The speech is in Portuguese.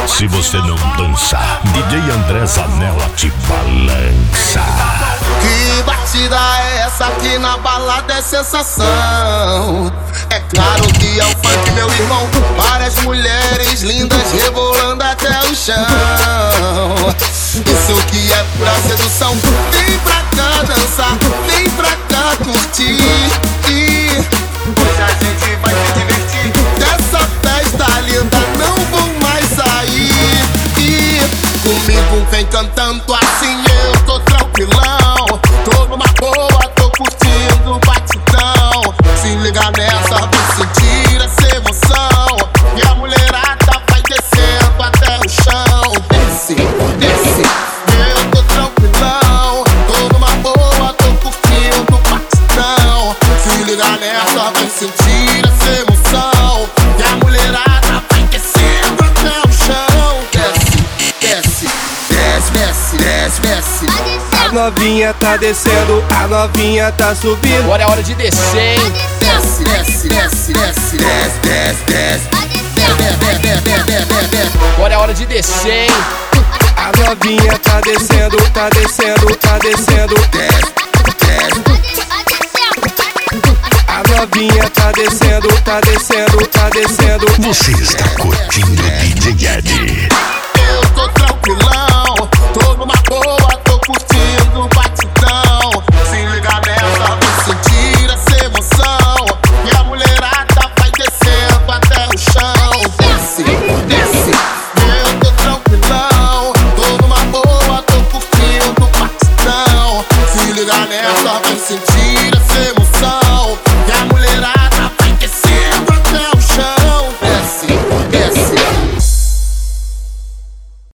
Se você não dança, DJ André Zanella te balança. Que batida é essa aqui na balada é sensação? É claro que é o funk, meu irmão. Várias mulheres lindas rebolando até o chão. Isso que é pura sedução. Vem pra cá dançar, vem pra cá curtir. Hoje a gente vai se divertir. Dessa festa linda não vou mais sair. Comigo vem cantando assim, eu tô tranquilão. Tô numa boa, tô curtindo o batidão. Se liga nessa, vou sentir essa emoção. E a mulherada vai descendo até o chão. Desce, desce, eu tô tranquilão. Tô numa boa, tô curtindo o batidão. Se liga nessa, vai sentir essa emoção. E a mulherada vai descendo até o chão. Desce, desce, desce, desce, desce, desce. A novinha tá descendo, a novinha tá subindo. Agora é hora de descer, hein? Desce, desce, desce, desce, desce, desce, desce. Agora é hora de descer, hein? A novinha tá descendo, tá descendo, tá descendo. Desce, desce. A novinha tá descendo, tá descendo, tá descendo. Você está curtindo DJ Ed. Eu tô tranquilão, tô numa boa, tô curtindo o batidão. Se liga nessa, vou sentir essa emoção. E a mulherada vai descendo até o chão. Desce, desce, eu tô tranquilão. Tô numa boa, tô curtindo o batidão. Se liga nessa, vai sentir essa emoção. E a mulherada vai descendo até o chão. Desce, desce.